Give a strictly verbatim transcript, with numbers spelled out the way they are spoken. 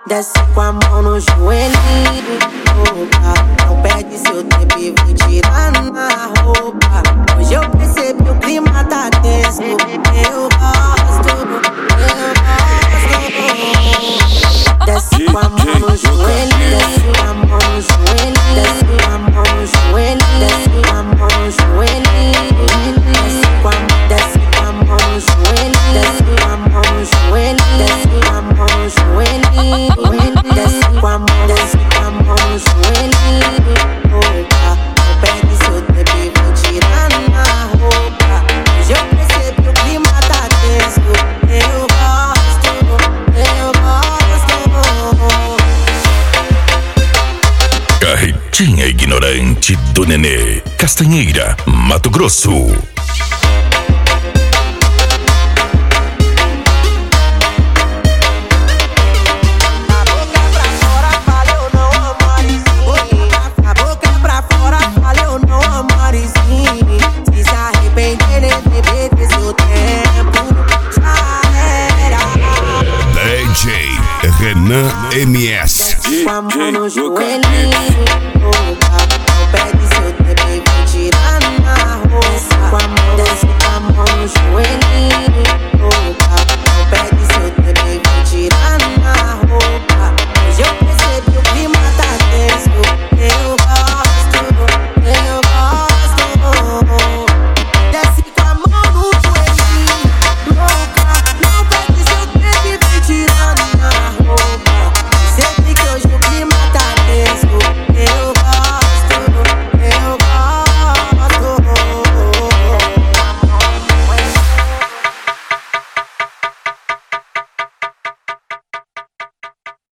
Desce com a mão no joelhinho, opa. Não perde seu tempo e vem tirando na roupa. Hoje eu percebi o clima tá tenso. Eu gosto, eu gosto. Desce com a mão no joelhinho, desce com a mão no joelhinho, desce com a mão no joelhinho, desce com a mão no joelhinho, desce com a desce com a mão no joelhinho, desce com a mão no joelhinho, desce com a mão no joelhinho. Desce com a mão, desce com a mão no joelhinho, opa. Não perde seu tempo e vem tirando na roupa. Hoje eu percebi o clima tá tenso. Eu gosto, eu gosto. Carretinha ignorante do Nenê, Castanheira, Mato Grosso. Renan M S. Com a mão no joelhinho, opa. Não perde seu tempo e vem tirando na roupa. Com a mão, desce com a mão no joelhinho.